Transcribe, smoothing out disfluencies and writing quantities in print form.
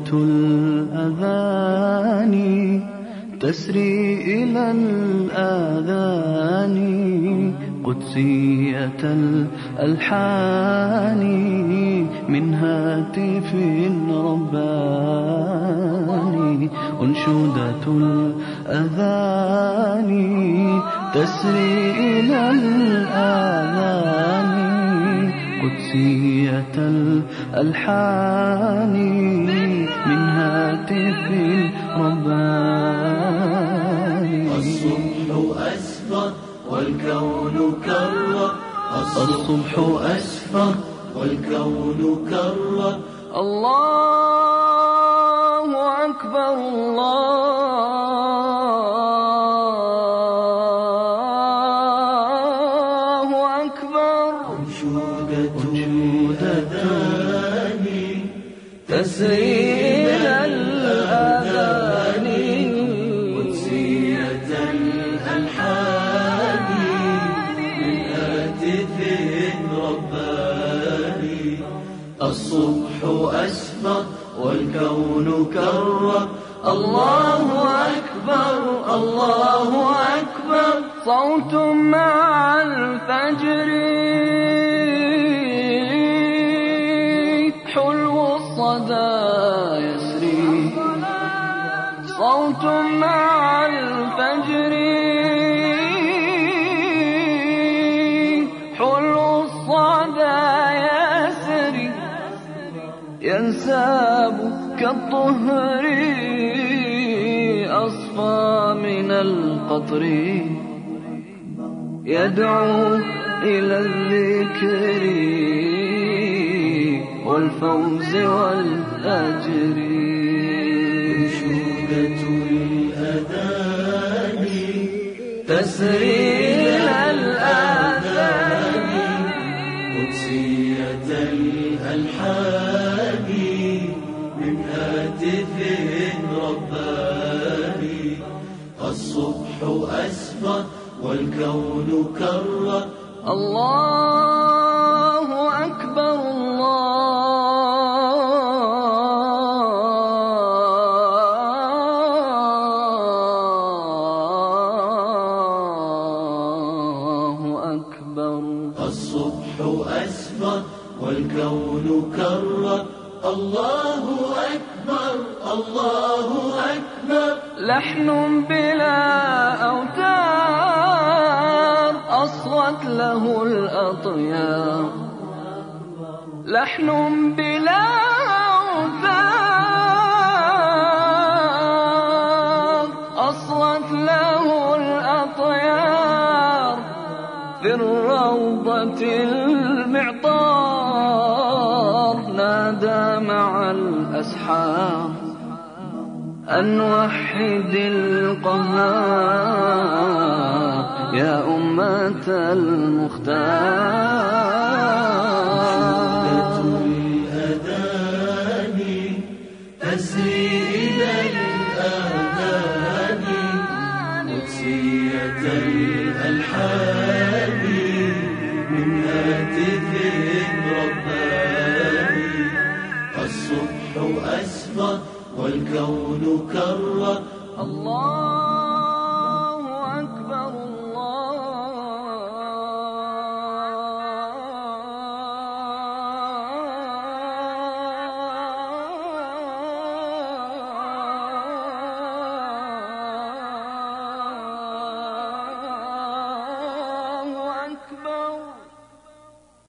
الأذان تسري إلى الآذان، قدسية الألحان من هاتف رباني. أنشودة الأذان تسري إلى الآذان، قدسية الألحان من هاتف رباني. الصبح أسفر والكون كرر، الصبح أسفر والكون كرر. الله أكبر الله أكبر. أنشودة الأذان تسري إلى الآذان، قدسية الألحان من هاتف رباني. الصبح أسفر والكون كرر. الله أكبر الله أكبر. صوت مع الفجر حلو الصدى يسري، صوت مع الفجر حلو الصدى يسري، ينساب كالطهر أصفى من القطر، يدعو إلى الذكر والفوز والأجر. أنشودة الأذان تسري إلى الآذان، قدسية الألحان من هاتف رباني. الصبح أسفر والكون كرر. الله أكبر الله أكبر. الصبح أسفر والكون كرر. الله أكبر الله أكبر. لحن بلا أوتار أصغت له الأطيار، لحن بلا أوتار أصغت له الأطيار، في الروضة المعطار نادى مع الأسحار أن وحد القهار يا أمة المختار. الأذان تسري إلى الآذان، قدسية الألحان من هاتف رباني. الصبح أسفر والكون كرر. الله